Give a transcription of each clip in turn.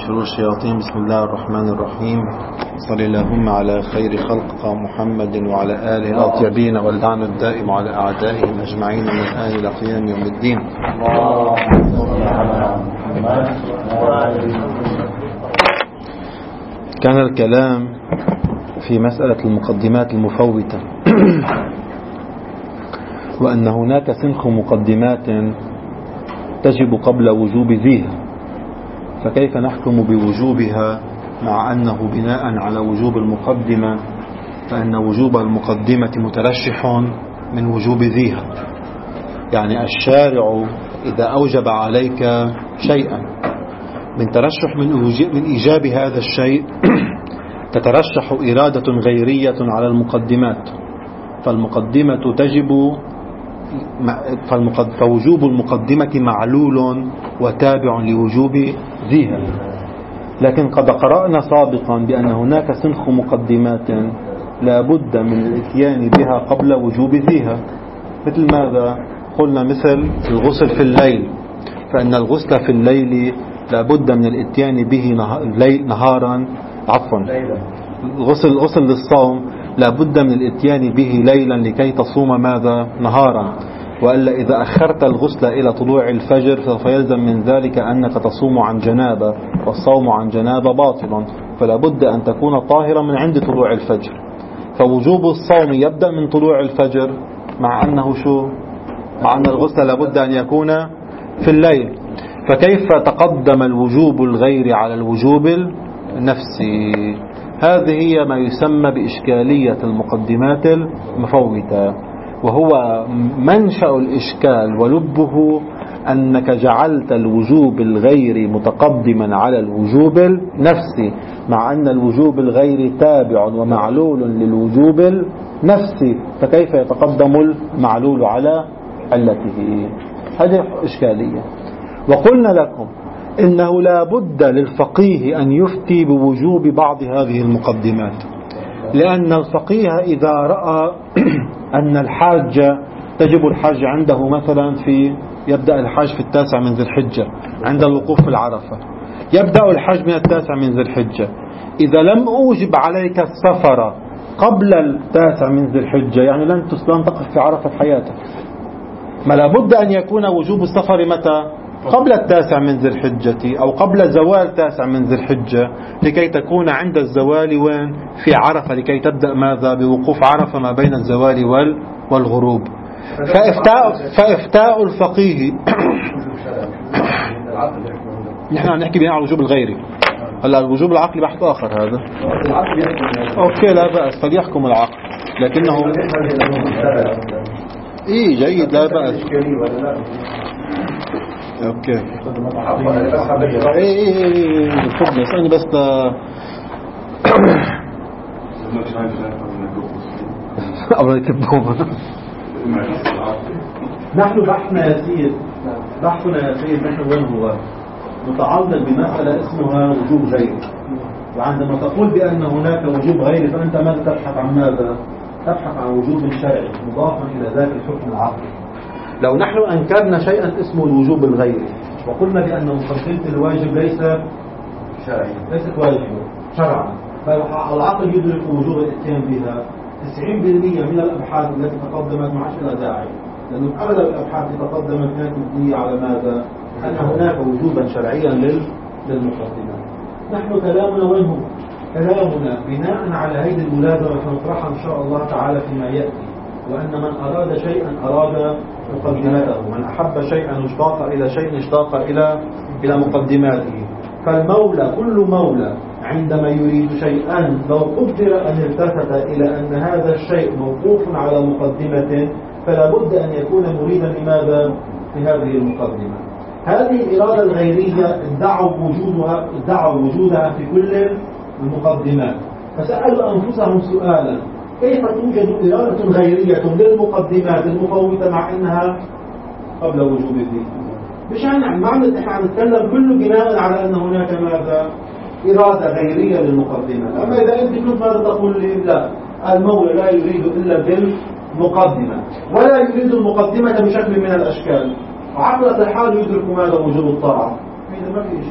شرور الشياطين. بسم الله الرحمن الرحيم. صل اللهم على خير خلق محمد وعلى آله الأطيبين، واللعن الدائم على أعدائهم أجمعين من الآن إلى قيام يوم الدين. كان الكلام في مسألة المقدمات المفوتة وأن هناك سنخ مقدمات تجب قبل وجوب ذيها، فكيف نحكم بوجوبها مع أنه بناء على وجوب المقدمة، فإن وجوب المقدمة مترشح من وجوب ذيها. يعني الشارع إذا أوجب عليك شيئا من ترشح من إيجاب هذا الشيء تترشح إرادة غيرية على المقدمات، فالمقدمة تجب، فوجوب المقدمة معلول وتابع لوجوب ذيها. لكن قد قرأنا سابقا بأن هناك سنخ مقدمات لا بد من الاتيان بها قبل وجوب ذيها. مثل ماذا؟ قلنا مثل الغسل في الليل، فإن الغسل في الليل لا بد من الاتيان به نهارا، الغسل للصوم لا بد من الاتيان به ليلا لكي تصوم ماذا؟ نهارا. وإلا إذا أخرت الغسل إلى طلوع الفجر سوف يلزم من ذلك أنك تصوم عن جنابة، والصوم عن جنابة باطل، فلا بد أن تكون طاهرا من عند طلوع الفجر. فوجوب الصوم يبدأ من طلوع الفجر، مع أنه مع أن الغسل لا بد أن يكون في الليل. فكيف تقدم الوجوب الغير على الوجوب النفسي؟ هذه هي ما يسمى بإشكالية المقدمات المفوتة، وهو منشأ الإشكال ولبه أنك جعلت الوجوب الغير متقدما على الوجوب النفسي، مع أن الوجوب الغير تابع ومعلول للوجوب النفسي، فكيف يتقدم المعلول على علته؟ هذه إشكالية. وقلنا لكم إنه لا بد للفقيه أن يفتي بوجوب بعض هذه المقدمات، لأن الفقيه إذا رأى أن الحاج تجب الحج عنده مثلا يبدأ الحج في 9 من ذي الحجة عند الوقوف في العرفة، يبدأ الحج من 9 من ذي الحجة. إذا لم أوجب عليك السفر قبل 9 من ذي الحجة يعني لن تقف في عرفة حياتك، ما لابد أن يكون وجوب السفر متى؟ قبل 9 من ذي الحجة، أو قبل زوال 9 من ذي الحجة، لكي تكون عند الزوال وين؟ في عرفة، لكي تبدأ ماذا؟ بوقوف عرفة ما بين الزوال والغروب. فإفتاء الفقيه نحن نحكي بناء على الوجوب الغيري. هلا الوجوب العقلي بحث آخر هذا، أوكي لا بأس، فليحكم العقل، لكنه جيد لا بأس. اوكي تفضل اسألني بس أولا يكبهم. نحن بحثنا يا سيد نحن وين هو متعلق بمسألة اسمها وجوب غير. وعندما تقول بأن هناك وجوب غير فأنت ماذا تبحث عن ماذا؟ تبحث عن وجوب شرعي مضافا إلى ذاك الحكم العقلي. لو نحن أنكرنا شيئا اسمه الوجوب الغيري وقلنا بأن مقدمة الواجب ليست واجبا شرعا، فالعقل يدرك وجوب الاتيان بها. 90% من الأبحاث التي تقدمت معش لا داعي، لأن أغلب الأبحاث اللي تقدمت كانت مبنية على ماذا؟ أن هناك وجوبا شرعيا للمقدمات. نحن كلامنا وين هو؟ كلامنا بناء على هذه الملازمة سنطرحها إن شاء الله تعالى فيما يأتي، وأن من أراد شيئا أراد مقدماته، من أحب شيئا اشتاق إلى شيء اشتاق إلى مقدماته. فالمولى كل مولى عندما يريد شيئا لو قدر أن التفت إلى أن هذا الشيء موقوف على مقدمة فلا بد أن يكون مريدا لماذا؟ لهذه المقدمة. هذه الإرادة الغيرية ادعوا وجودها في كل المقدمات، فسألوا أنفسهم سؤالا: كيف توجد إرادة غيرية للمقدمات المفوتة مع أنها قبل وجوب الذكر؟ مش معنى احنا نتكلم كله بناء على أن هناك ماذا؟ إرادة غيرية للمقدمات. أما إذا أنت كنت ماذا تقول لي؟ لا، المولى لا يريد إلا بالمقدمة، ولا يريد المقدمة بشكل من الأشكال، وعقلة الحال يدرك ماذا؟ وجوب الطاعة. إذا ما في إشكال.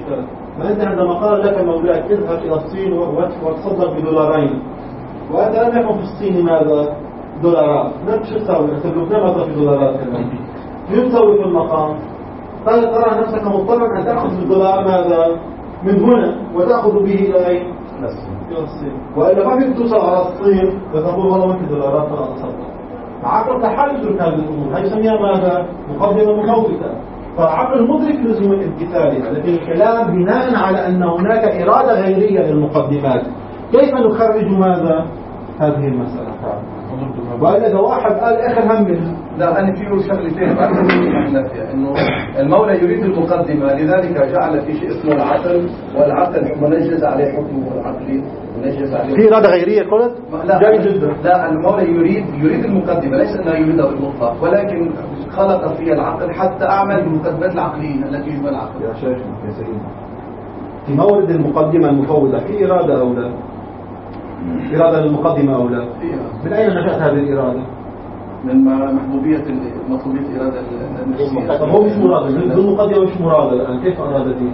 فأنت عندما قال لك مولاك اذهب إلى الصين وتصدق $2 وأنت لم يكن في الصين ماذا؟ دولارات. شو تسوي؟ تبلغ ما في دولارات كمان. شو تسوي في المقام؟ ترى نفسك مضطرا أن تأخذ $1 ماذا؟ من هنا وتأخذ به إلى أين؟ إلى الصين. وإلا ما فيك توصل على الصين وتقول والله ما في دولارات فأنا أتصدق. عقلك حال يدرك هذه الأمور. هي يسميها ماذا؟ مقدمة مفوتة. فالعقل مدرك لزوم امتثالها، لكن الكلام بناء على أن هناك إرادة غيرية للمقدمات. كيف نخرج ماذا؟ هذه المسألة. وإلا إذا واحد قال آخر هم لا أنا فيه شغلتين إنه المولى يريد المقدمة لذلك جعل في شيء اسمه العقل، والعقل منجز عليه حكمه العقلي، منجز عليه في إرادة غيرية قلت؟ جيد جدا. لا المولى يريد المقدمة، ليس أنه يريدها بالمطلق، ولكن خلق فيها العقل حتى أعمل المقدمات العقلية التي يجب العقل. يا شيخ يا سيدي، في مورد المقدمة المفوضة في إرادة أو لا؟ إرادة للمقدمة أو لا؟ من أين نشأت هذه الإرادة؟ من محبوبية مطلوبية إرادة النفسية. طب هو مش مراد، المقدمة مش مراد الآن، كيف أراد دي؟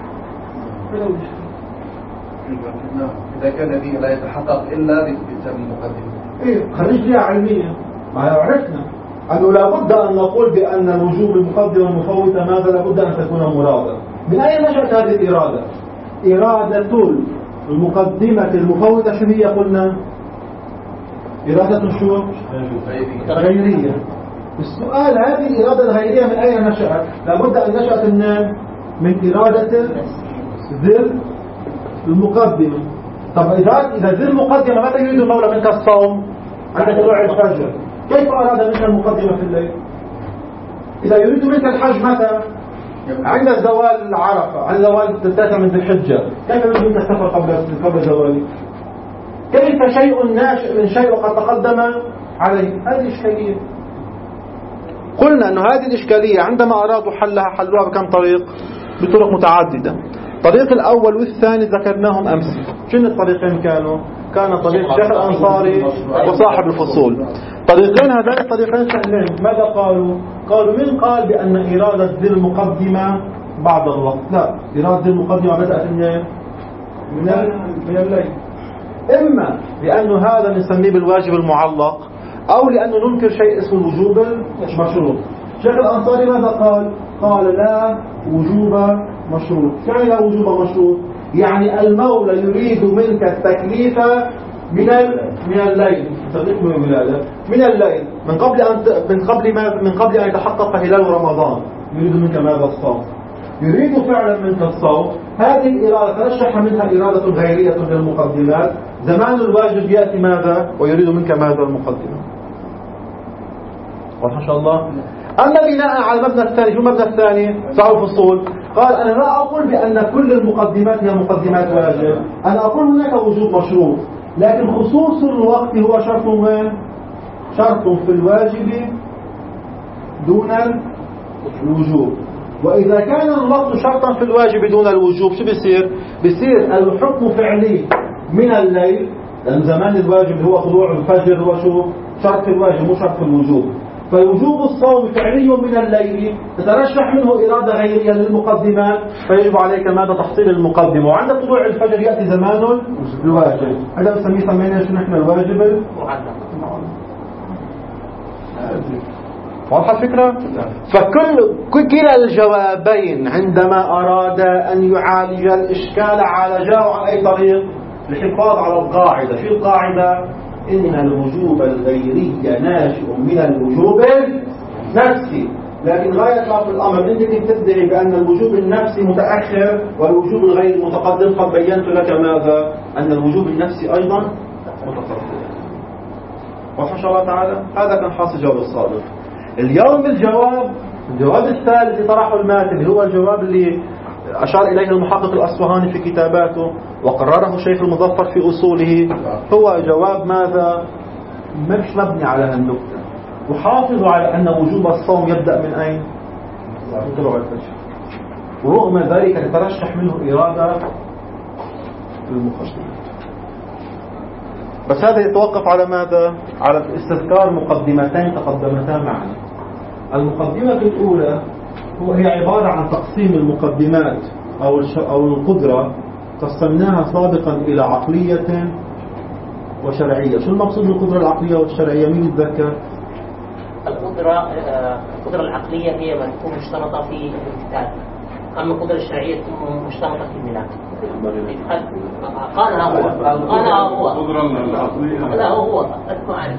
إذا كان دي لا يتحقق إلا بسبب المقدمة. إيه خليج فيها علمية. ما عرفنا أنه لابد أن نقول بأن وجوب المقدمة المفوتة ماذا لابد أن تكون مرادة. من أين نشأت هذه الإرادة؟ إرادة المقدمة المفوتة شو هي قلنا؟ إرادة شو؟ غيرية. السؤال هذه الإرادة الغيرية من أين نشأت؟ لابد أن نشأت من إرادة ذي المقدمة. طب إذا ذي المقدمة متى يريد المولى منك الصوم؟ عند طلوع الفجر. كيف أراد منك المقدمة في الليل؟ إذا يريد منك الحج متى؟ عند زوال عرفة، عند زوال 9 من ذي الحجة. كيف يريد منك السفر قبل زواله؟ كيف شيء ناشئ من شيء وقد تقدم عليه؟ هذه إشكالية. قلنا أن هذه الإشكالية عندما أرادوا حلوها بكم طريق؟ بطرق متعددة. الطريق الأول والثاني ذكرناهم أمس. شنو الطريقين كانوا؟ كان طريق شيخ الأنصاري وصاحب الفصول. طريقين هذين الطريقين سهلين. ماذا قالوا؟ قالوا من قال بأن إرادة ذي المقدمة بعد الوقت؟ لا، إرادة ذي المقدمة بدأت من الليل. إما لأنه هذا نسميه بالواجب المعلق، أو لأنه ننكر شيء اسمه الوجوب المشروط. شيخ الأنصاري ماذا قال؟ قال لا وجوب مشروط. يعني لا وجوب مشروط، يعني المولى يريد منك التكليف من الليل. من الليل من قبل أن يتحقق هلال رمضان يريد منك ماذا؟ الصوم. يريد فعلا منك الصوم. هذه الإرادة ترشح منها إرادة غيرية للمقدمات. زمان الواجب يأتي ماذا؟ ويريد منك ماذا؟ المقدمة. وإن شاء الله. أما بناء على المبنى الثاني، شو المبنى الثاني؟ صاحب الفصول قال أنا لا أقول بأن كل المقدمات هي مقدمات واجب، أنا أقول هناك وجوب مشروط، لكن خصوص الوقت هو شرط وين؟ شرط في الواجب دون الوجوب. وإذا كان الوقت شرطا في الواجب دون الوجوب شو بيصير؟ بيصير الحكم فعلي من الليل، لأن زمان الواجب هو طلوع الفجر هو شو؟ شرط في الواجب مو شرط في الوجوب. فوجوب الصوم فعلي من الليل، تترشح منه إرادة غيرية للمقدمات، فيجب عليك ماذا؟ تحصيل المقدمة. وعند طلوع الفجر يأتي زمان الواجب. هذا سمينا شو نحن الواجب المعلق. واضحة الفكرة؟ كلا الجوابين عندما أراد أن يعالج الإشكال عالجاه عن أي طريق؟ الحفاظ على القاعدة. شو القاعدة؟ إن الوجوب الغيري ناشئ من الوجوب النفسي. لكن غاية في الأمر أنت تدعي بأن الوجوب النفسي متأخر والوجوب الغيري متقدم. قد بينت لك ماذا؟ أن الوجوب النفسي أيضا متقدم. وإن شاء الله تعالى هذا كان حاصل جواب الصادق. اليوم الجواب الثالث اللي طرحه الماتن هو الجواب اللي أشار إليه المحقق الأصفهاني في كتاباته وقرره الشيخ المظفر في أصوله. هو جواب ماذا؟ مش مبني على هالنكتة. وحافظوا على أن وجوب الصوم يبدأ من أين؟ من طلوع الفجر. ورغم ذلك تترشح منه إرادة المقدمات. بس هذا يتوقف على ماذا؟ على استذكار مقدمتين تقدمتا معنا. المقدمة الأولى هي عبارة عن تقسيم المقدمات أو القدرة قسمناها سابقا إلى عقلية وشرعية. شو المقصود بالقدرة العقلية والشرعية؟ مين يتذكر؟ القدرة العقلية هي ما تكون مشترطة في الامتثال، أما القدرة الشرعية تكون مشترطة في الملاك. قالها هو القدرة العقلية لا هو اسمع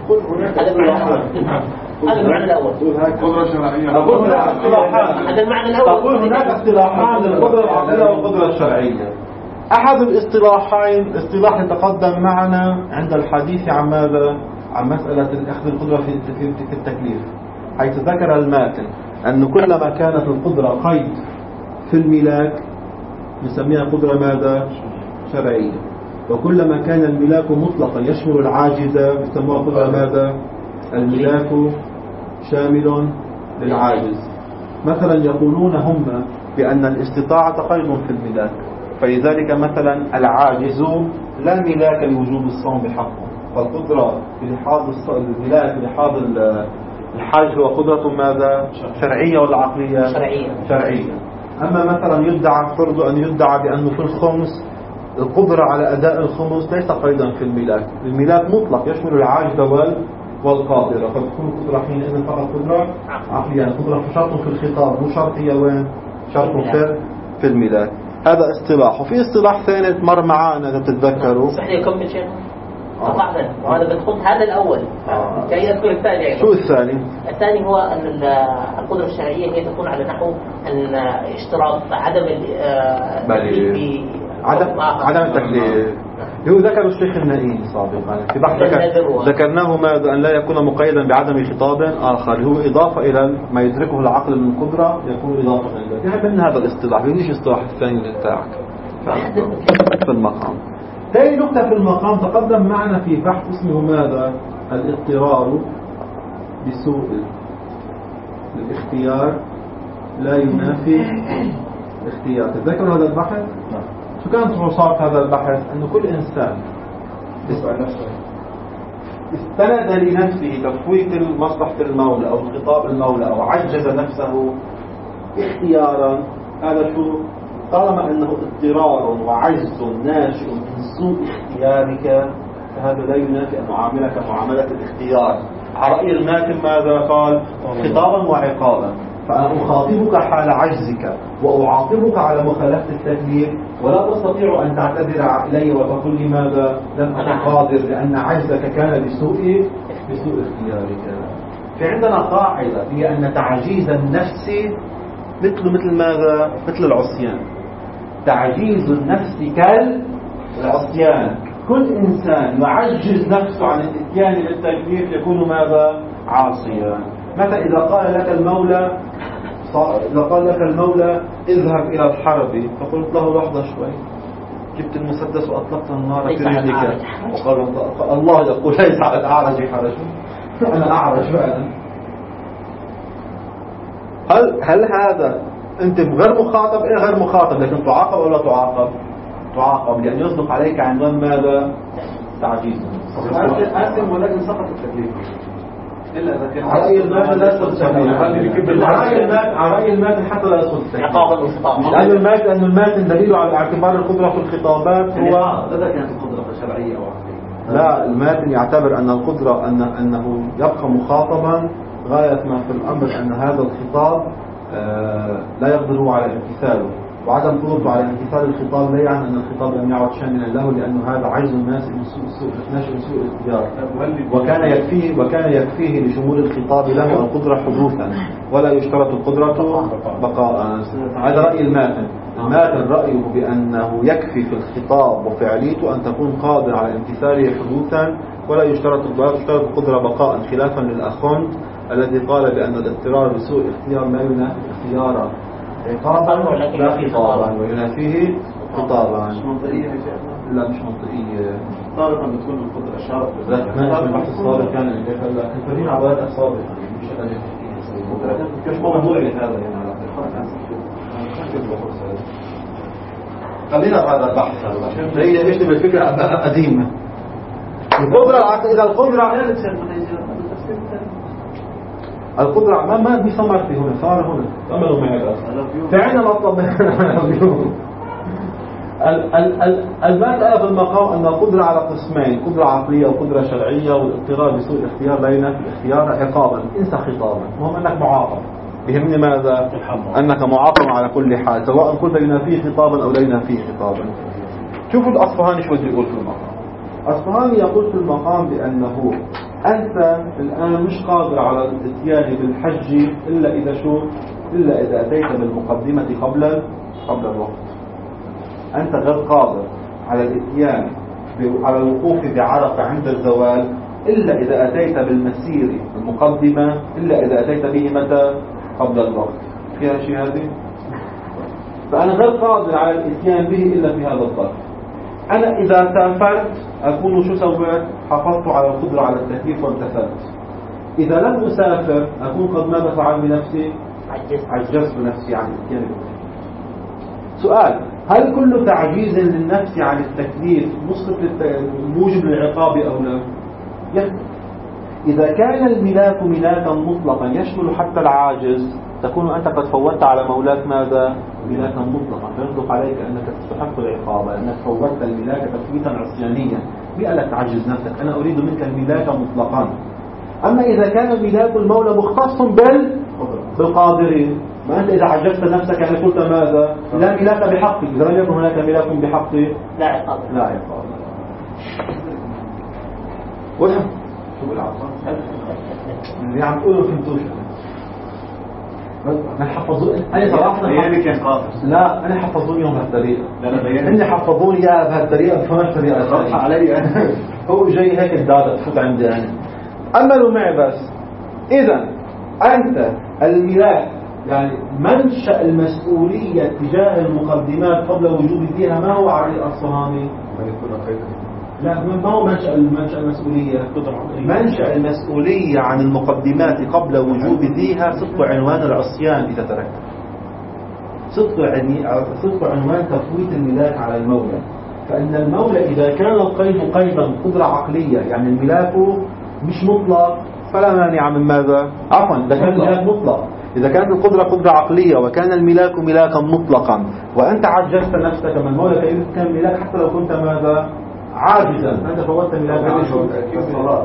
هذا المعنى الأول. قدرة شرعية. هذا المعنى الأول. تقول هناك اصطلاحان للقدرة العقلية والقدرة الشرعية. أحد الاصطلاحين اصطلاح يتقدم معنا عند الحديث عن ماذا؟ عن مسألة أخذ القدرة في التكليف، حيث ذكر الماتن أن كلما كانت القدرة قيد في الملاك نسميها قدرة ماذا؟ شرعية، وكلما كان الملاك مطلقا يشمل العاجزة يسموها قدرة ماذا؟ الملاك شامل للعاجز. مثلا يقولون هم بأن الاستطاعة قيد في الملاك، فلذلك مثلا العاجز لا ملاك لوجوب الصوم بحقه، فالقدرة بلحاظ الملاك بلحاظ الحاجز هو قدرة ماذا؟ شرعية ولا عقلية؟ شرعية. أما مثلا يدعى فرض أن يدعى بأنه في الخمس القدرة على أداء الخمس ليس قيدا في الملاك، الملاك مطلق يشمل العاجز والقادرة، فتكون القدرة حينئذ فقط قدرة عقلية. القدرة شرط في الخطاب، مو شرط هي وين؟ شرط في الملاك. هذا اصطلاح. وفي اصطلاح ثاني مر معانا إذا تتذكروا. صحيح كم شيء قطعنا وهذا بتخط هذا الأول كي يذكر الثاني. شو الثاني؟ الثاني هو أن القدرة الشرعية هي تكون على نحو أن اشتراط عدم عدم التكليف. هو ذكر الشيخ النائين سابقا في بحث ذكرناه ماذا؟ أن لا يكون مقيدا بعدم خطاب آخر، هو إضافة إلى ما يدركه العقل من قدرة يكون إضافة إليه. يعني من هذا الاصطلاح بيجيش الاصطلاح الثاني بتاعك في المقام. ثاني نقطة في المقام تقدم معنا في بحث اسمه ماذا؟ الاضطرار بسوء الاختيار لا ينافي الاختيار. تذكروا هذا البحث؟ شو كانت خلاصات هذا البحث؟ أنه كل إنسان استند لنفسه تفويت مصلحة المولى أو خطاب المولى أو عجز نفسه اختيارا، هذا شو؟ طالما أنه اضطرار وعجز ناشئ من سوء اختيارك فهذا لا ينافي أن نعاملك معاملة الاختيار. على رأي الماتن ماذا قال؟ خطابا وعقابا. فأنا أخاطبك حال عجزك وأعاقبك على مخالفة التكليف، ولا تستطيع أن تعتذر إلي وتقول لي ماذا؟ لم أكن قادر لأن عجزك كان بسوء اختيارك. في عندنا قاعدة هي أن تعجيز النفس مثل ماذا؟ مثل العصيان. تعجيز النفس كالعصيان. كل إنسان يعجز نفسه عن الاتيان بالتكليف يكون ماذا؟ عاصيا. متى إذا قال لك المولى اذهب إلى الحرب فقلت له لحظة شوي، جبت المسدس وأطلقت النار في رجلك، وقال الله يقول ليس على الأعرج حرج. أنا أعرج فعلا. هل هذا أنت غير مخاطب؟ إيه غير مخاطب، لكن تعاقب ولا تعاقب؟ تعاقب، لأن يصدق عليك عنوان ماذا؟ تعجيز. آثم ولكن سقط التكليف إلا إذا كان على رأي المات لا يسقط التكليف. على رأي المات حتى لا يسقط التكليف. لأن المات دليل على اعتبار القدرة في الخطابات هو إذا كانت القدرة شرعية أو عقلية. لا، المات يعتبر أن القدرة أنه يبقى مخاطبا غاية ما في الأمر أن هذا الخطاب لا يقدر على امتثاله، وعدم قدرته على امتثال الخطاب لا يعني أن الخطاب لم يعد شاملا له، لأنه هذا عجز الناس من سوء الاختيار. وكان يكفيه لشمول الخطاب له القدرة حدوثا ولا يشترط القدرة بقاء. هذا رأي الماتن. الماتن رأيه بأنه يكفي في الخطاب وفعليته أن تكون قادر على امتثاله حدوثا ولا يشترط القدرة بقاء، خلافا للأخوند الذي قال بأن الاضطرار بسوء الاختيار لا ينافي اختيارا عقابا لا خطابا وينافيه خطابا. مش منطقية يا شيخ؟ لا مش منطقية. طارقا بتكون القدرة شرط. ما البحث الصادق كان اللي كان فرين عبارات الصادق مش موضوع لهذا يعني على خلينا هذا البحث عشان هي ايش بالفكرة قديمة. القدرة إذا القدرة ما بيصمر في هنا، صار هنا عملوا معي فعندما المسألة في المقام أن القدرة على قسمين، قدرة عقلية وقدرة شرعية، والاضطرار بسوء الاختيار بين الاختيار عقابا. انسى خطابا، المهم أنك معاقب. يهمني ماذا؟ أنك معاقب على كل حال، سواء كنت ينافيه خطابا أو لا ينافيه خطابا. شوفوا الأصفهاني شو بده يقول في المقام. الأصفهاني يقول في المقام بأنه أنت الآن مش قادر على الاتيان بالحج إلا إذا شو؟ إلا إذا أتيت بالمقدمة قبل الوقت. أنت غير قادر على الاتيان على الوقوف بعرفة عند الزوال إلا إذا أتيت بالمسير المقدمة، إلا إذا أتيت به متى؟ قبل الوقت. فيها شيء هذه؟ فأنا غير قادر على الاتيان به إلا في هذا الظرف. أنا إذا سافرت أكون شو سويت؟ حافظت على القدرة على التكليف وامتثلت. إذا لم أسافر أكون قد ماذا فعل بنفسي؟ عجزت بنفسي عن الاتيان به. سؤال: هل كل تعجيز للنفس عن التكليف موجب للعقاب أو لا؟ يختلف. إذا كان الملاك ملاكا مطلقا يشمل حتى العاجز، تكون أنت قد فوتت على مولاك ماذا؟ ملاكا مطلقا، فيصدق عليك أنك تستحق العقاب لأنك فوتت الملاك تفويتا عصيانيا. بألك تعجز نفسك، أنا أريد منك الملاك مطلقا. أما إذا كان ملاك المولى مختص بالقادرين، ما أنت إذا عجزت نفسك يعني قلت ماذا؟ لا ملاك بحقي. إذا لم يكن هناك ملاك بحقي لا عقاب. لا عقاب. ولا شو العصا اللي عم تقوله فهمتوش؟ أنا حفظوني أنا صراحة لا أنا حفظوني يوم بهالطريقة. إني حفظوني إياها بهالطريقة بفهمش طريقة صراحة علي. هو جاي هيك الدادة تفوت عندي أنا. أملوا معي بس. إذا أنت الملاك يعني منشأ المسؤولية تجاه المقدمات قبل وجود فيها ما هو علي الأصفهاني؟ لا ما هو منشأ المسؤولية؟ منشأ المسؤولية عن المقدمات قبل وجود ذيها صدق عنوان العصيان إذا تركت. صدق عنوان تفويت الملاك على المولى. فإن المولى إذا كان القيد قيدا قدرة عقلية يعني الملاك مش مطلق فلا مانع من ماذا؟ عفوا إذا كان الملاك مطلق، إذا كانت القدرة قدرة عقلية وكان الملاك ملاكا مطلقا وأنت عجزت نفسك من المولى كان ملاك حتى لو كنت ماذا؟ عاجزا، أنت فوتت ملاك الصلاة.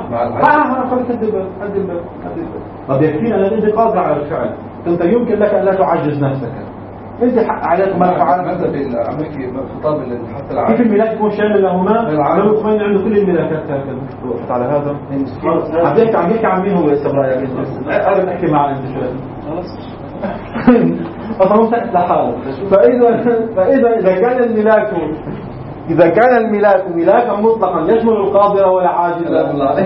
طب يكفينا أن أنت قادر على الفعل، أنت يمكن لك أن لا تعجز نفسك. أنت حق عليك ما فعل. ماذا بالأمريكي خطاب حتى العالم؟ كيف الملاك يكون شامل لهما؟ لو يكون عنده كل الملاكات وقفت على هذا. عم يحكي عن مين هو استبراء؟ أنا بحكي معه أنت شوي. خلاص. أصلاً سألت لحاله. إذا كان الملاك ملاكا مطلقا يشمل القادر ولا عاجزا.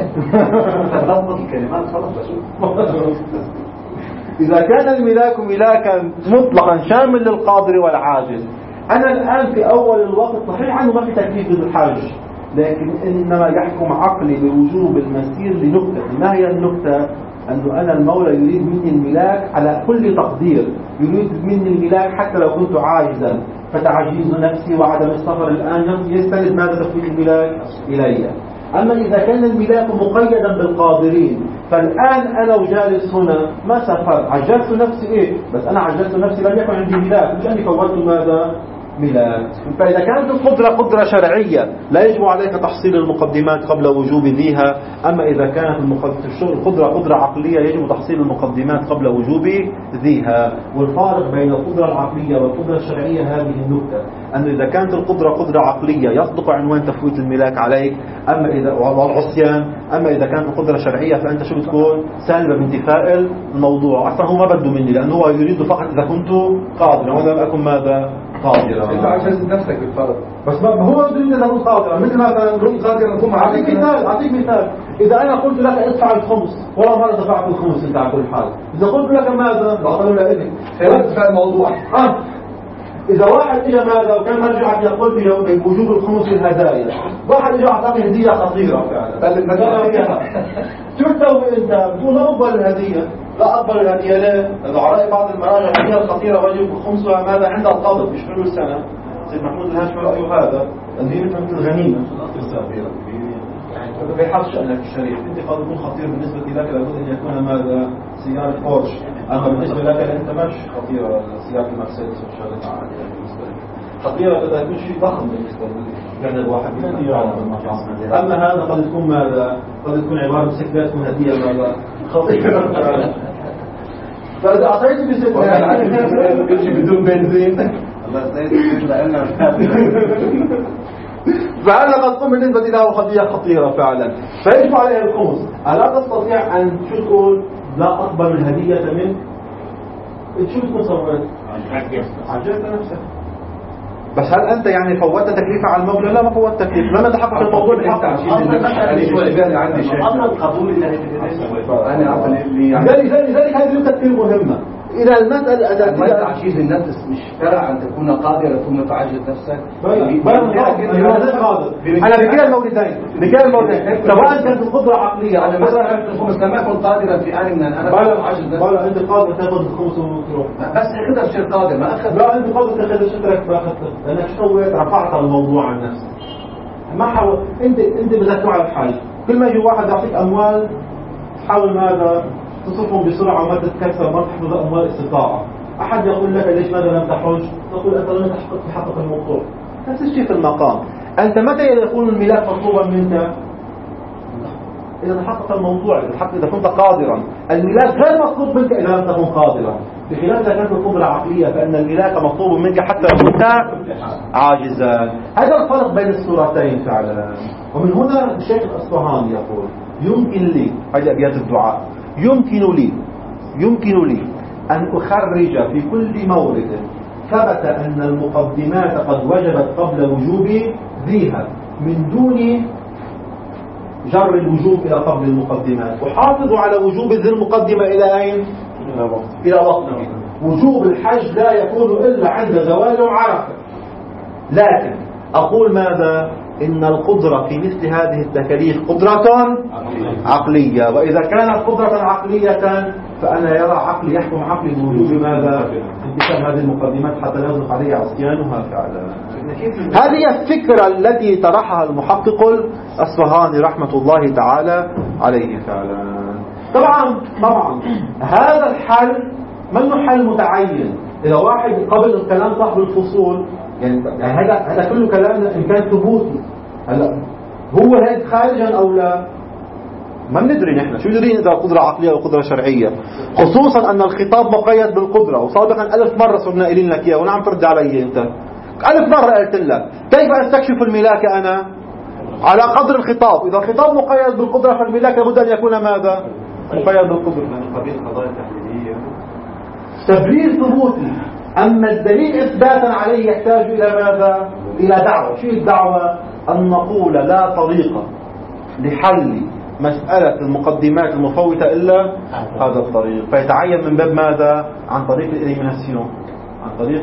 إذا كان الملاك ملاكا مطلقا شامل للقادر والعاجز، أنا الآن في أول الوقت صحيح عنه ما في تكليف بالحج، لكن إنما يحكم عقلي بوجوب المسير لنكتة. ما هي النكتة؟ أنه أنا المولى يريد مني الملاك على كل تقدير، يريد مني الملاك حتى لو كنت عاجزا، فتعجيز نفسي وعدم السفر الآن يستند ماذا تفويت الملاك إلي. أما إذا كان الملاك مقيدا بالقادرين، فالآن أنا وجالس هنا ما سافرت، عجزت نفسي إيه؟ بس أنا عجزت نفسي لم يكن عندي ملاك، مش أني فوتت ماذا؟ ملاك. فإذا كانت القدرة قدرة شرعية لا يجب عليك تحصيل المقدمات قبل وجوب ذيها. أما إذا كانت القدرة قدرة عقلية يجب تحصيل المقدمات قبل وجوب ذيها. والفارق بين القدرة العقلية والقدرة الشرعية هذه النكتة، أن إذا كانت القدرة قدرة عقلية يصدق عنوان تفويت الملاك عليك أما إذا والعصيان. أما إذا كانت القدرة شرعية فأنت شو بتكون؟ سالبة بانتفاء الموضوع. أصلا هو ما بده مني لأنه هو يريد فقط إذا كنت قادرا وإذا لم أكن ماذا؟ قادرا. أنت عجزت نفسك بالفرض. بس هو يريد أن أكون قادرا. مثل ما كنت قادرا أكون. أعطيك مثال. إذا أنا قلت لك ادفع الخمس ولا مرة دفعت الخمس أنت على كل حال. إذا قلت لك ماذا؟ قالوا لا إذن. خلال الموضوع. إذا واحد إجا ماذا وكان مرجعك يقول لي بوجوب الخمس الهدايا، واحد إجا أعطاني هدية خطيرة فعلا. شو تسوي أنت؟ بتقول لا أقبل الهدية. لا أقبل الهدية ليه؟ لأنه على رأي بعض المراجع الهدية الخطيرة واجب خمسها ماذا عند القبض مش كل السنة. سيد محمود الهاشمي رأيه هذا، لأنه هي مثل غنيمة. ما بيحصش أنك الشريف، أنت قد يكون خطير بالنسبة لك لابد أن يكون ماذا؟ سيارة بورش. أما بالنسبة لك أنت مش خطيرة سيارة مرسيدس وشغلة عالية بالنسبة لك. خطيرة قد يكون شيء ضخم بالنسبة لكان الواحد أما هذا قد تكون ماذا؟ قد تكون عبارة مسكرات تكون هدية ماذا؟ خطيرة فإذا أعطيت بسكرات بدون بنزين فهذا قد تكون بالنسبة له قضية خطيرة فعلا، فيجب عليه الخمس. ألا تستطيع أن تقول لا أقبل الهدية منك؟ شو تكون صورت؟ عجزت نفسك. بس هل أنت يعني فوتت تكليفة على المولى؟ لا، ما فوتت تكليف، لما تحقق الموضوع بحق لذلك هذه نقطة مهمة. إذا المسألة تعجيز النفس مش فرع أن تكون قادرة ثم تعجز نفسك. أنا بكلا الموردين سواء كانت القدرة عقلية أنا مثلا لم أكن قادرا في آن من أنا أعجز نفسي. ولا أنت قادر تأخذ الخمس وتروح بس أخذ الشيء قادر ما أخذ. لا، أنت قادر تأخذ الشيء ما أخذته لأنك سويت رفعت الموضوع عن نفسك. ما حاول أنت بدك تعرف حل. كل ما يجي واحد يعطيك أموال تحاول ماذا تصرفهم بسرعة وما تتكسر ما تحفظ أموال استطاعة. أحد يقول لك ليش ماذا لم تحج؟ تقول أنت لم تحقق الموضوع. نفس الشيء في المقام. أنت متى يكون الملاك مطلوبا منك؟ إذا تحقق الموضوع، إذا كنت قادرا. الملاك غير مطلوب منك إذا لم تكن قادرا، بخلاف إذا كانت القدرة عقلية فإن الملاك مطلوب منك حتى لو كنت عاجزا. هذا الفرق بين الصورتين فعلا. ومن هنا الشيخ الأصفهاني يقول يمكن لي، هذه أبيات الدعاء، يمكن لي أن أخرج في كل مورد ثبت أن المقدمات قد وجبت قبل وجوب ذيها من دون جر الوجوب إلى قبل المقدمات. أحافظ على وجوب ذي المقدمة إلى أين؟ إلى وقته. وجوب الحج لا يكون إلا عند زوال عرفة. لكن أقول ماذا؟ إن القدرة في مثل هذه التكاليف قدرة عقلية، وإذا كانت قدرة عقلية فأنا يرى عقلي يحكم عقلي بوجوب ماذا؟ انتشار هذه المقدمات حتى لا يصدق عليه عصيانها فعلا. هذه الفكرة التي طرحها المحقق الأصفهاني رحمة الله تعالى عليه فعلا. طبعا هذا الحل منه حل متعين. إذا واحد قبل الكلام صاحب الفصول يعني هذا كله كلام إن كان ثبوتي. هلا هو هيك خارجا أو لا ما ندري نحن شو ندري إذا قدرة عقلية أو قدرة شرعية، خصوصا أن الخطاب مقيد بالقدرة. وسابقا 1000 مرة صرنا قايلين لك إياه ونعم ترد علي أنت 1000 مرة قلت لك كيف أستكشف الملاك أنا على قدر الخطاب. إذا الخطاب مقيد بالقدرة فالملاك لابد أن يكون ماذا؟ مقيد بالقدرة. من قبيل قضايا تحليلية تبرير ثبوتي. أما الدليل إثباتا عليه يحتاج إلى ماذا؟ إلى دعوة. شو الدعوة؟ أن نقول لا طريقة لحل مسألة المقدمات المفوتة إلا هذا الطريق، فيتعين من باب ماذا؟ عن طريق الإليميناسيون، عن طريق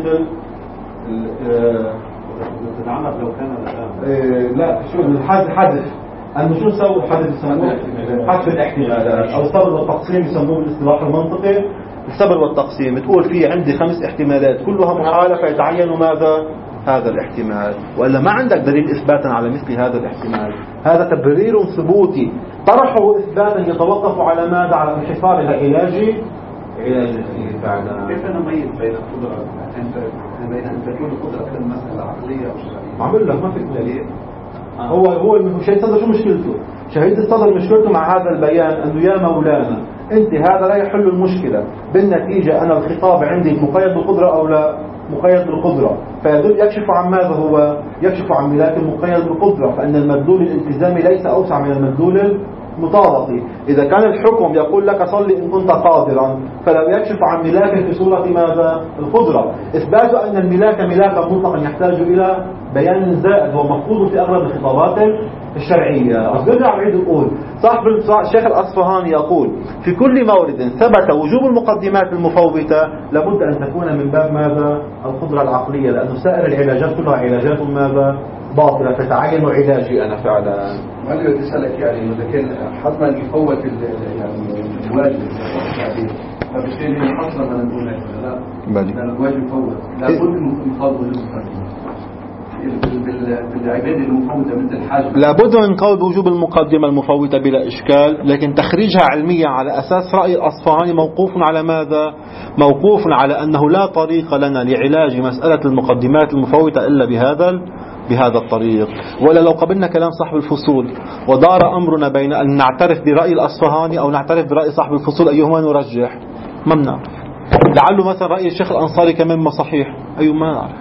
تتعمد لو كان الآن لا شو الحذف. أنه شو نسوي الحذف؟ يسموه حذف الاحتمالات أو الصبر والتقسيم، يسموه بالاصطلاح المنطقي الصبر والتقسيم. تقول في عندي 5 احتمالات كلها محالة فيتعين ماذا؟ هذا الاحتمال، وإلا ما عندك دليل إثباتا على مثل هذا الاحتمال. هذا تبرير ثبوتي طرحه إثباتا يتوقف على ماذا؟ على انحصار العلاج فعلا. كيف نميز بين القدرة بين أن تكون القدرة في المسألة عقلية أو شرعية؟ عمل لك ما في دليل. هو شهيد الصدر شو مشكلته؟ شهيد الصدر مشكلته مع هذا البيان أنه يا مولانا أنت هذا لا يحل المشكلة، بالنتيجة أنا الخطاب عندي مقيد بالقدرة أو لا؟ مقيد بالقدرة، فيدل يكشف عن ماذا هو؟ يكشف عن ملاك مقيد بالقدرة، فإن المدلول الالتزامي ليس أوسع من المدلول المطابقي. إذا كان الحكم يقول لك صلي إن كنت قادرا فلو يكشف عن ملاك في صورة ماذا؟ القدرة. إثبات أن الملاك ملاكا مطلقا يحتاج إلى بيان زائد ومفروض في أغلب الخطابات الشرعية. أرجع بعيد أقول صاحب الشيخ الأصفهاني يقول في كل مورد ثبت وجوب المقدمات المفوتة لابد أن تكون من باب ماذا؟ القدرة العقلية، لأن سائر العلاجات كلها علاجات ماذا؟ باطلة تتعين علاجي أنا فعلا. ما أدري أسألك يعني إذا كان حتما يفوت يعني الواجب يعني فبالتالي حصل من الأولى لا الواجب يفوت لابد من إنقاذ وجوب الفرد. بالعبادة المفوتة مثل الحج. لابد من قول بوجوب المقدمة المفوتة بلا إشكال، لكن تخريجها علميا على أساس رأي الأصفهاني موقوف على ماذا؟ موقوف على أنه لا طريق لنا لعلاج مسألة المقدمات المفوتة إلا بهذا الطريق. ولا لو قبلنا كلام صاحب الفصول ودار أمرنا بين أن نعترف برأي الأصفهاني أو نعترف برأي صاحب الفصول أيهما نرجح، ما بنعرف. لعله مثلا رأي الشيخ الأنصاري كمان ما صحيح، أيهما ما نعرف.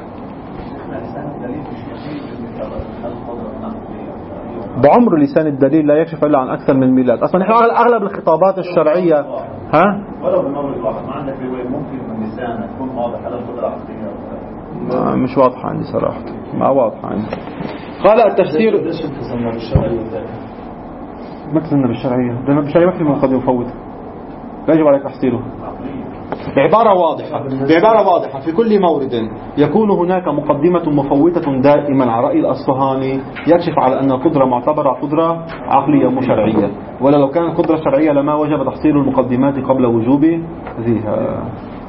بعمر لسان الدليل لا يكشف إلا عن أكثر من ميلاد. أصلا نحن على أغلب الخطابات الشرعية ولو بمورد واحد ما عندك رواية ممكن من لسانك تكون واضح على القدرة العقلية. مش واضحة عندي صراحة، ما واضحة عندي. قال التفسير ليش التزمنا بالشرعية؟ ما التزمنا بالشرعية؟ ده بالشرعية ما في مقدمة مفوت، لا يجب عليك تحصيله. بعبارة واضحة في كل مورد يكون هناك مقدمة مفوتة دائما على رأي الأصفهاني يكشف على أن القدرة معتبرة قدرة عقلية مش شرعية، ولا لو كانت قدرة شرعية لما وجب تحصيل المقدمات قبل وجوب ذيها.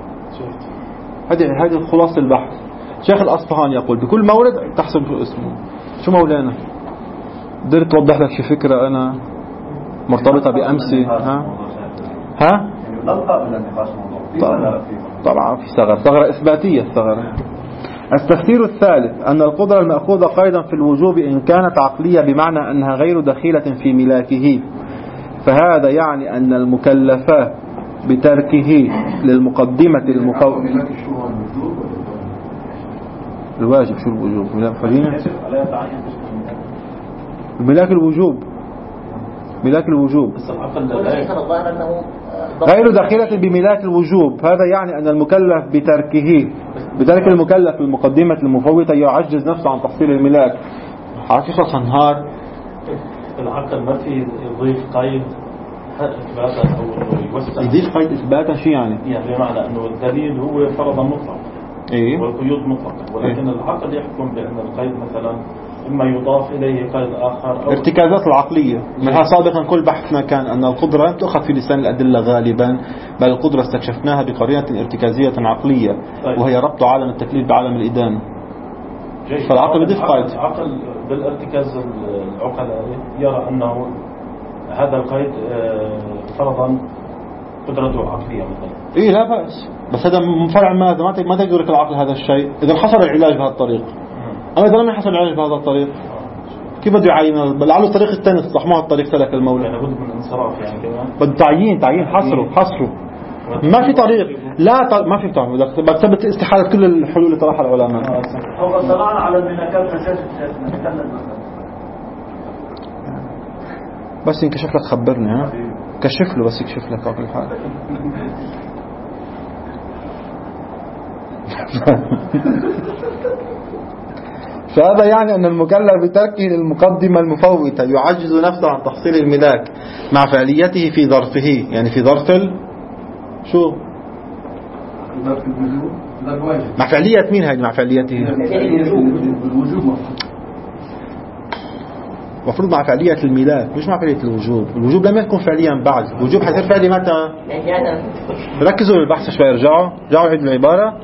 هذه خلاصة البحث. شيخ الأصفهاني يقول بكل مورد تحسب شو اسمه. شو مولانا قدرت توضح لك شي فكرة أنا مرتبطة بأمسي؟ ها؟ طبعا في ثغرة إثباتية. الثغرة التفسير الثالث أن القدرة المأخوذة قيدا في الوجوب إن كانت عقلية بمعنى أنها غير دخيلة في ملاكه، فهذا يعني أن المكلفة بتركه للمقدمة المفوتة. الواجب شو الوجوب؟ ملاك الوجوب غير داخلة بملاك الوجوب، هذا يعني أن المكلف بترك المكلف المقدمة المفوتة يعجز نفسه عن تحصيل الملاك. حقيقة نهار العقل ما في يضيف قيد إثباتا أو يوسع. يضيف قيد إثباتا شيء يعني بمعنى أنه الدليل هو فرضا مطلق والقيود مطلقة، ولكن العقل يحكم بأن القيد مثلا إما يضاف إليه قيد آخر أو ارتكازات العقلية. منها سابقا كل بحثنا كان أن القدرة لم تؤخذ في لسان الأدلة غالبا، بل القدرة استكشفناها بقرينة ارتكازية عقلية، وهي ربط عالم التكليف بعالم الإدانة. فالعقل يضيف قيد. العقل بالارتكاز العقلائي يرى أنه هذا القيد فرضا قدرته عقلية مثلا. لا بأس، بس هذا فرع ماذا؟ ما تدرك العقل هذا الشيء إذا حصل العلاج بهذا الطريق. أما إذا لم يحصل العلاج بهذا الطريق كيف بده يعين؟ لعله الطريق الثاني صح، ما الطريق سلك المولى. يعني بد من انصراف يعني كمان. بده تعيين حصره. ما في طريق، ما في طريق. بدك تثبت استحالة كل الحلول اللي طرحها العلماء. هو طلعنا على الملكات بس ينكشف لك خبرني. كشف له بس يكشف لك على كل حال. فهذا يعني أن المكلف بتركه للمقدمة المفوتة يعجز نفسه عن تحصيل الملاك مع فعليته في ظرفه، يعني في ظرف شو؟ مع فعلية مين هذه؟ مع فعليته مفروض مع فعلية الملاك مش مع فعلية الوجوب. الوجوب لم يكن فعليا بعد، الوجوب حيصير فعلي متى؟ ركزوا بالبحث شوي، رجعوا هذه العبارة.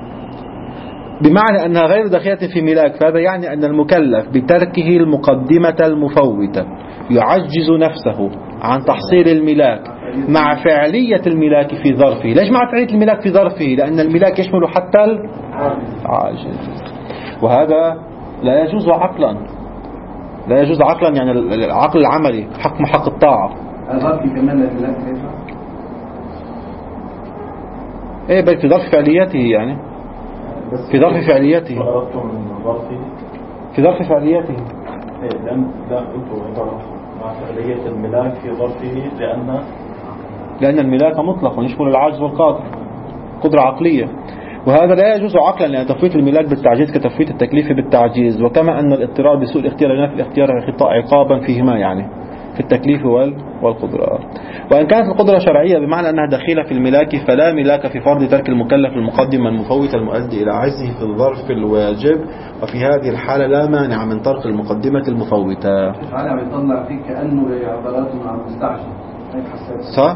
بمعنى أنها غير داخلة في ملاك، فهذا يعني أن المكلف بتركه المقدمة المفوتة يعجز نفسه عن تحصيل الملاك مع فعلية الملاك في ظرفه. ليش مع فعلية الملاك في ظرفه؟ لأن الملاك يشمل حتى العاجز، وهذا لا يجوز عقلا. يعني العقل العملي حكم حق الطاعة. الظرف كمان الملاك بل في ظرف فعليته، يعني في ظرف فعليته. لأن أنتم مع فعلية الملاك في ظرفه لأن الملاك مطلق يشمل العاجز والقادر، قدرة عقلية، وهذا لا يجوز عقلا، لأن تفويت الملاك بالتعجيز كتفويت التكليف بالتعجيز. وكما أن الاضطرار بسوء الاختيار لنا في الاختيار عقابا فيهما، يعني في التكليف والقدرة. وإن كانت القدرة شرعية بمعنى أنها دخيلة في الملاك، فلا ملاك في فرض ترك المكلف المقدمة المفوتة المؤدي إلى عجزه في الظرف الواجب، وفي هذه الحالة لا مانع من ترك المقدمة المفوتة. أنا بيطلع فيك كأنه عبارات مع المستعجل صح؟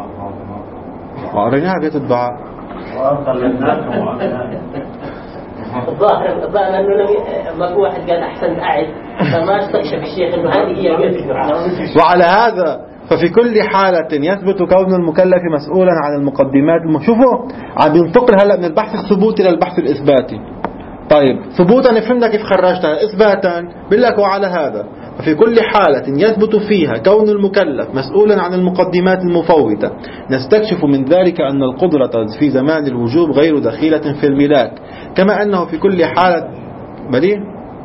قريناها بيت الدعاء. الظاهر انه ما في واحد قال احسن قاعد، فما استكشف الشيخ انه هذه هي قصة. وعلى هذا ففي كل حالة يثبت كون المكلف مسؤولا عن المقدمات. شوفوا عم ينتقل هلا من البحث الثبوتي للبحث الإثباتي. طيب ثبوتا فهمنا كيف خرجتها، إثباتا بالله وعلى هذا ففي كل حالة يثبت فيها كون المكلف مسؤولا عن المقدمات المفوتة نستكشف من ذلك أن القدرة في زمان الوجوب غير دخيلة في الملاك، كما أنه في كل حالة بلي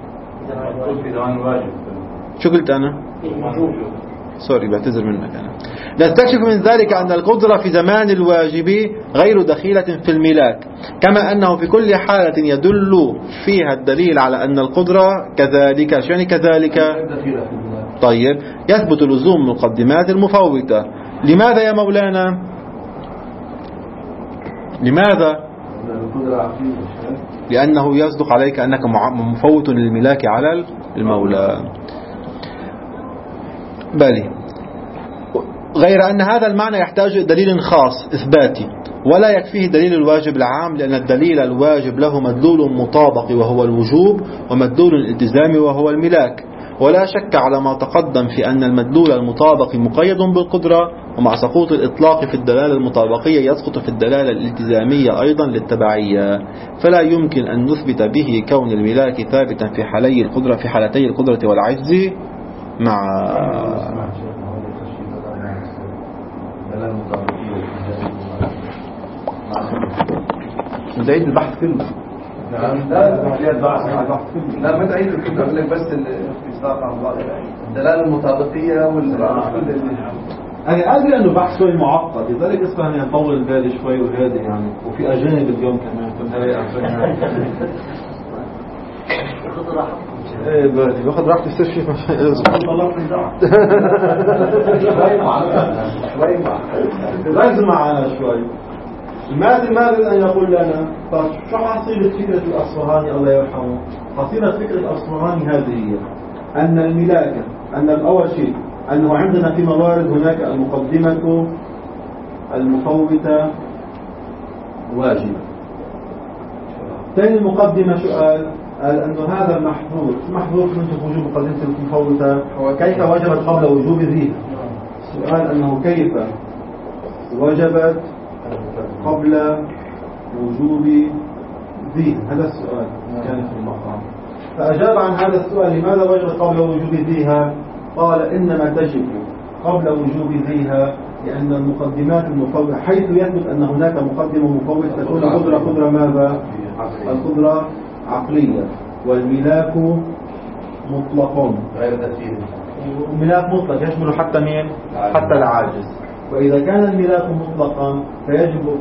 شو قلت أنا؟ سوري بعتذر منك أنا. نستكشف من ذلك أن القدرة في زمان الواجب غير دخيلة في الملاك، كما أنه في كل حالة يدل فيها الدليل على أن القدرة كذلك. يعني كذلك طيب يثبت لزوم المقدمات المفوتة. لماذا يا مولانا؟ لماذا؟ لأنه يصدق عليك أنك مفوت للملاك على المولى. بلي غير أن هذا المعنى يحتاج إلى دليل خاص إثباتي، ولا يكفيه دليل الواجب العام، لأن الدليل الواجب له مدلول مطابق وهو الوجوب، ومدلول الالتزام وهو الملاك. ولا شك على ما تقدم في أن المدلول المطابق مقيد بالقدرة، ومع سقوط الإطلاق في الدلالة المطابقية يسقط في الدلالة الالتزامية أيضا للتبعية، فلا يمكن أن نثبت به كون الملاك ثابتا في حالي القدرة، في حالتي القدرة والعجز مع نعيد البحث كله. لا ما تعيد الكلمة، أقول لك بس الاختصار عن بعض الدلالة المطابقية أنا أدري أنه بحث شوي معقد، لذلك اسمعني نطول البال شوي وهادي يعني، وفي أجانب اليوم كمان في الهيئة. ايه بالي باخذ راحتي يصير شيء ركز معنا شوي. ماذا أن يقول لنا طيب شو حصيلة فكرة الأصفهاني الله يرحمه؟ حصيلة فكرة الأصفهاني هذه هي أن الملاكة، أن الأول شيء أنه عندنا في موارد هناك المقدمة المفوتة واجبة. ثاني المقدمة سؤال قال أنه هذا المحظور من وجوب مقدمة المفوتة كيف وجبت قبل وجوب ذيها؟ السؤال أنه كيف وجبت قبل وجوب ذيها؟ هذا السؤال كان في المقام. فأجاب عن هذا السؤال لماذا وجبت قبل وجوب ذيها؟ قال إنما تجب قبل وجوب ذيها لأن المقدمات المفوتة حيث يثبت أن هناك مقدمة مفوتة تكون قدرة ماذا؟ القدرة عقلية، والملاك مطلق غير ذاتي. الملاك مطلق يشمل حتى مين؟ حتى العاجز. وإذا كان الملاك مطلقا فيجب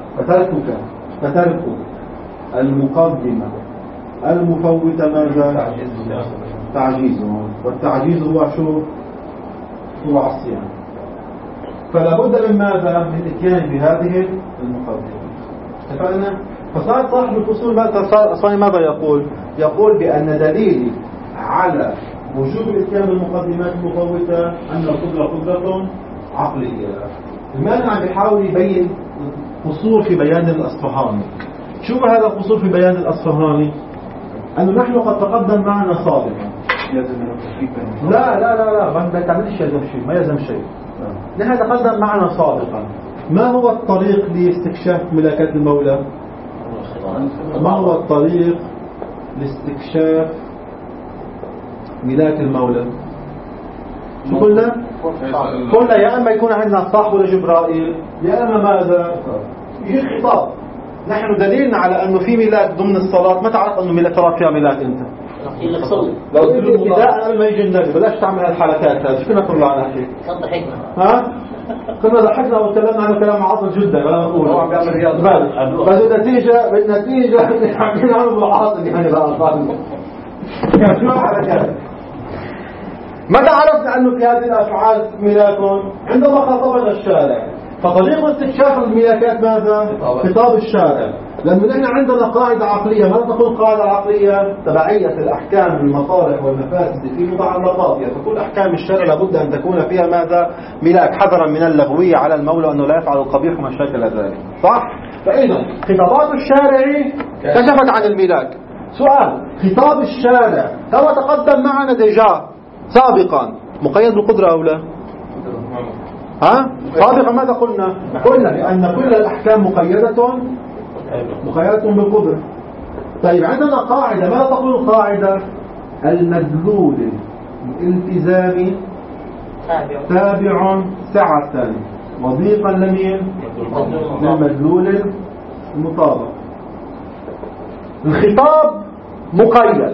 فترك المقدمة المفوتة ماذا؟ تعجيز. والتعجيز هو شو؟ هو عصيان. فلا بد من ماذا؟ من الاتيان بهذه المقدمة. اتفقنا؟ فصار صاحب الفصول ماذا يقول؟ يقول بأن دليل على وجوب الاتيان بالمقدمات المفوتة أن القدرة قدرة عقلية. المانع بيحاول يبين قصور في بيان الأصفهاني. شو هذا القصور في بيان الأصفهاني؟ أنه نحن قد تقدم معنا صادقا. لا ما تعملش يلزم شيء، ما يلزم شيء. نحن تقدم معنا صادقا. ما هو الطريق لاستكشاف ملاكات المولى؟ ما هو الطريق لاستكشاف ملاك المولى؟ شو قلنا؟ قلنا يا أما يكون عندنا صاحب ولا جبرائيل، يا أما ماذا؟ يجي خطاب. نحن دليلنا على أنه في ملاك ضمن الصلاة. ما تعرف أنه ملاك ترى فيها ملاك أنت؟ لو تقول ابتداء قبل ما يجي النبي بلاش تعمل هالحركات هذه. شو كنا نقول عنها هيك؟ ها؟ كنا ضحكنا وتكلمنا عنه كلام عاطل جدا. ولا نقول هو عم بيعمل رياضة بس بالنتيجة اللي حاكيين عنه بالعاطل يعني بقى شو الحركات؟ متى عرفنا أنه في هذه الأفعال ملاك؟ عندما خاطبنا الشارع فطريق استكشاف الملاكات ماذا؟ خطاب الشارع. لأنه نحن عندنا قاعدة عقلية، ماذا تقول القاعدة العقلية؟ تبعية الأحكام المصالح والمفاسد في متعلقاتها، فكل أحكام الشرع لابد أن تكون فيها ماذا؟ ملاك، حذرا من اللغوية على المولى أنه لا يفعل القبيح وما شاكل ذلك، صح؟ فإذا خطابات الشارع كشفت عن الملاك. سؤال: خطاب الشارع كما تقدم معنا ديجا سابقا مقيد بالقدرة أو لا؟ سابقا ماذا قلنا؟ قلنا بأن كل الأحكام مقيدة بالقدرة. طيب عندنا قاعدة، ماذا تقول القاعدة؟ المدلول الالتزامي تابع سعة وضيقا للمدلول المطابق. الخطاب مقيد،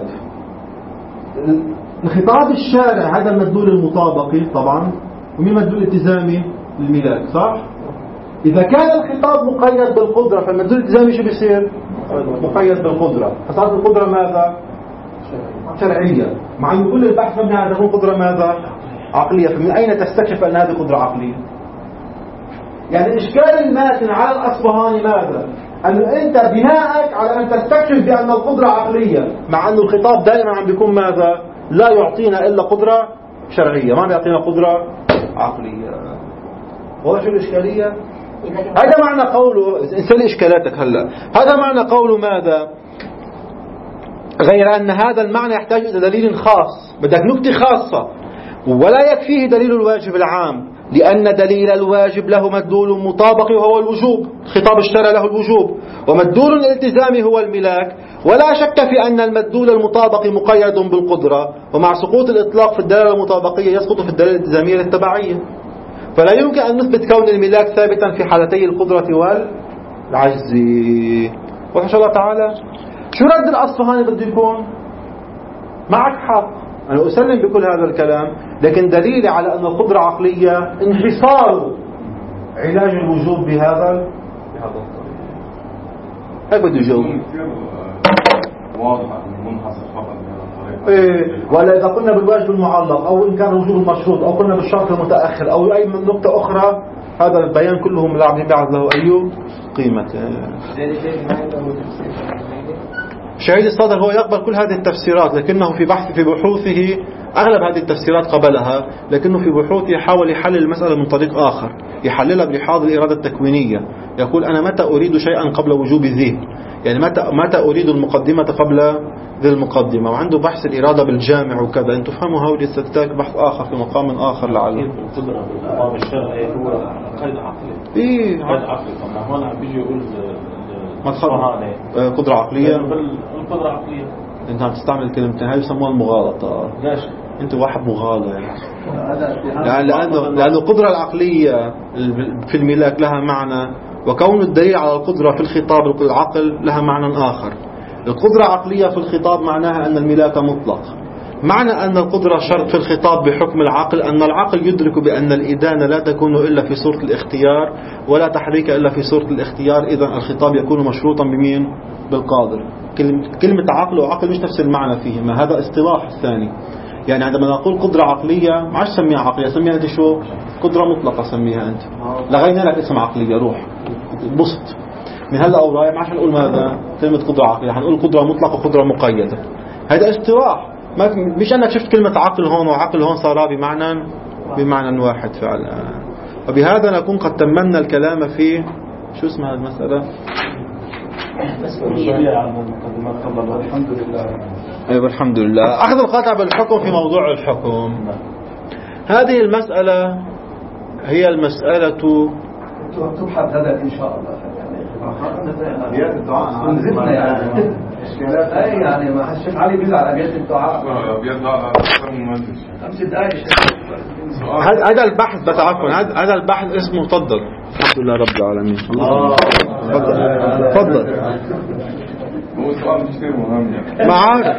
الخطاب الشارع هذا المدلول المطابقي طبعا، ومين مدلول الالتزامي؟ الملاك، صح؟ إذا كان الخطاب مقيد بالقدرة فالمدلول الالتزامي شو بيصير؟ مقيد بالقدرة، فصارت القدرة ماذا؟ شرعية، مع أن كل البحث مبني على تكون قدرة ماذا؟ عقلية. فمن أين تستكشف أن هذه قدرة عقلية؟ يعني إشكال الماتن على الأصفهاني ماذا؟ أنه أنت بناءك على أن تستكشف بأن القدرة عقلية، مع أن الخطاب دائما عم بيكون ماذا؟ لا يعطينا إلا قدرة شرعية، ما بيعطينا قدرة عقلية. واضح شو الإشكالية؟ هذا معنى قوله، انسى إشكالاتك هلا، هذا معنى قوله ماذا؟ غير أن هذا المعنى يحتاج إلى دليل خاص، بدك نكتة خاصة، ولا يكفيه دليل الواجب العام، لأن دليل الواجب له مدلول مطابق وهو الوجوب، خطاب الشرع له الوجوب، ومدلول الالتزام هو الملاك. ولا شك في أن المدلول المطابق مقيد بالقدرة، ومع سقوط الإطلاق في الدلالة المطابقية يسقط في الدلالة الالتزامية للتبعية. فلا يمكن أن نثبت كون الملاك ثابتا في حالتي القدرة والعجز. وإن شاء الله تعالى شو رد الأصفهاني بده يكون؟ معك حق، أنا أسلم بكل هذا الكلام، لكن دليلي على أن القدرة عقلية انحصار علاج الوجوب بهذا الطريق. هيك بده يجاوب. واضح منحصر فقط بهذا الطريق. ولا إذا قلنا بالواجب المعلق أو إن كان الوجوب المشروط أو قلنا بالشرط المتأخر أو أي نقطة أخرى، هذا البيان كلهم لا يبعث له أي قيمة. شهيد الصدر هو يقبل كل هذه التفسيرات، لكنه في بحوثه أغلب هذه التفسيرات قبلها، لكنه في بحوثه حاول يحلل المسألة من طريق آخر، يحللها بلحاظ الإرادة التكوينية. يقول أنا متى أريد شيئا قبل وجوب ذي، يعني متى أريد المقدمة قبل ذي المقدمة، وعنده بحث الإرادة بالجامع وكذا. أنتم تفهموا هؤلاء الستات بحث آخر في مقام آخر لعله. القدرة بالخطاب الشرعي هو قيد عقلي. قيد عقلي. طبعا هون عم بيجي يقول قدرة عقلية. القدرة عقلية. أنت عم تستعمل كلمتين هاي يسموها المغالطة. ليش؟ أنت واحد مغالط. لأن القدرة العقلية في الملاك لها معنى، وكون الدليل على القدرة في الخطاب العقل لها معنى آخر. القدرة عقلية في الخطاب معناها أن الملاك مطلق. معنى أن القدرة شرط في الخطاب بحكم العقل أن العقل يدرك بأن الإدانة لا تكون إلا في صورة الاختيار ولا تحريك إلا في صورة الاختيار. إذن الخطاب يكون مشروطا بمين؟ بالقادر. كلمة عقل وعقل مش نفس المعنى فيهما، هذا اصطلاح الثاني. يعني عندما نقول قدرة عقلية ما عادش سميها عقلية، سميها أنت شو؟ قدرة مطلقة سميها أنت. لغينا لك اسم عقلية، روح بسط من هلا أو رايح، ما عادش نقول ماذا؟ كلمة قدرة عقلية، حنقول قدرة مطلقة وقدرة مقيدة. هذا اصطلاح، مش أنك شفت كلمة عقل هون وعقل هون صار بمعنى واحد فعلا. وبهذا نكون قد تممنا الكلام في شو اسمها المسألة؟ مسؤولية. الحمد لله. أيوة الحمد لله. أخذ القطع بالحكم في موضوع الحكم. هذه المسألة هي المسألة تبحث هذا إن شاء الله. أبيات الدعاء نزلنا يعني إشكالات. أي يعني ما الشيخ علي بيزعل أبيات الدعاء. أبيات الدعاء أكثر من مجلس. 5 دقائق. هذا البحث بس عفوا، هذا البحث اسمه تفضل. الحمد لله رب العالمين. تفضل. هو سؤال كثير مهم يعني. ما عارف.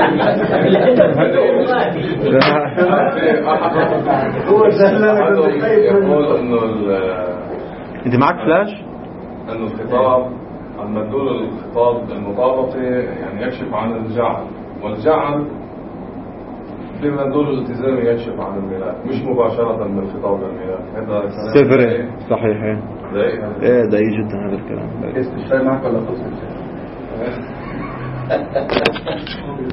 هو يقول إنه أنت معك فلاش؟ إنه الخطاب المدلول الخطاب المطابقي يعني يكشف عن الجعل، والجعل المندول الالتزامي يكشف عن الميلاد مش مباشرة من الخطاب للميلاد. هذا سفري صحيح. دقيق دقيق جدا هذا الكلام. كيس الشاي معك ولا خلص الشاي؟